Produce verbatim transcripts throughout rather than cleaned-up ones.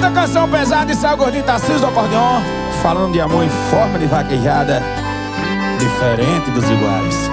Outra canção pesada e saiu gordinho Tarcísio do acordeon, falando de amor em forma de vaquejada, diferente dos iguais.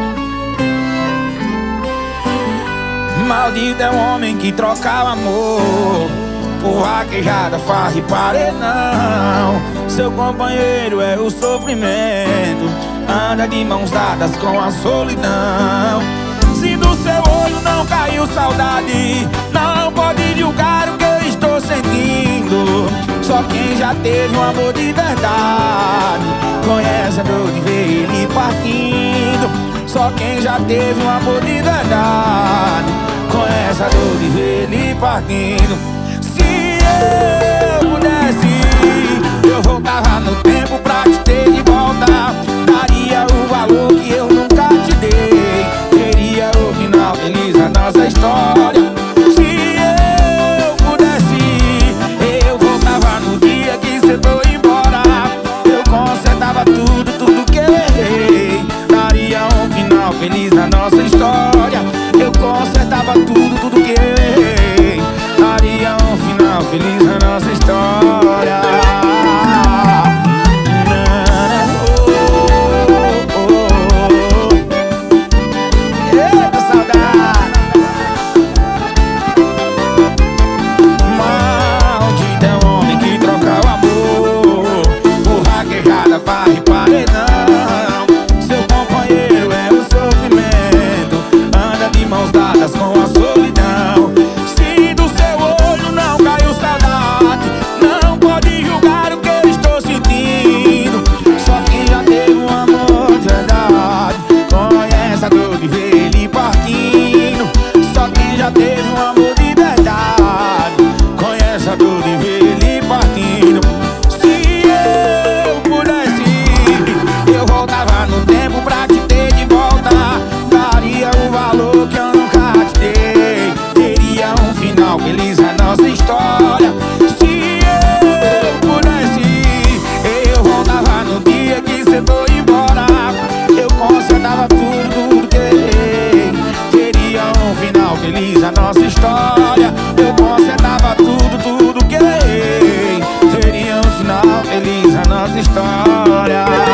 Maldito é o homem que troca o amor por vaquejada, farra e paredão. Seu companheiro é o sofrimento, anda de mãos dadas com a solidão. Se do seu olho não caiu saudade, não pode julgar o que eu estou sentindo. Só quem já teve um amor de verdade conhece a dor de ver ele partindo. Só quem já teve um amor de verdade conhece a dor de ver ele partindo. Se eu pudesse, eu voltava no tempo pra te ter de volta. Daria o valor que eu nunca te dei, teria o final feliz a nossa história. Se eu pudesse, eu voltava no dia que cê foi embora. Eu consertava tudo, tudo que eu errei, daria um final feliz na nossa história. Eu consertava tudo, tudo que eu errei, daria um final feliz na nossa história. Farra e paredão. Seu companheiro é o sofrimento, anda de mãos dadas com a solidão. Se do seu olho não caiu saudade, não pode julgar o que eu estou sentindo. Só quem já teve um amor de verdade conhece a dor de ver ele partindo. Só quem já teve um amor de verdade conhece a dor de ver ele partindo. No tempo pra te ter de volta, daria o valor que eu nunca te dei, teria um final feliz a nossa história. Se eu pudesse, eu voltava no dia que cê foi embora. Eu consertava tudo, tudo que eu errei, teria um final feliz a nossa história. Eu consertava tudo, tudo que eu errei, teria um final feliz a nossa história.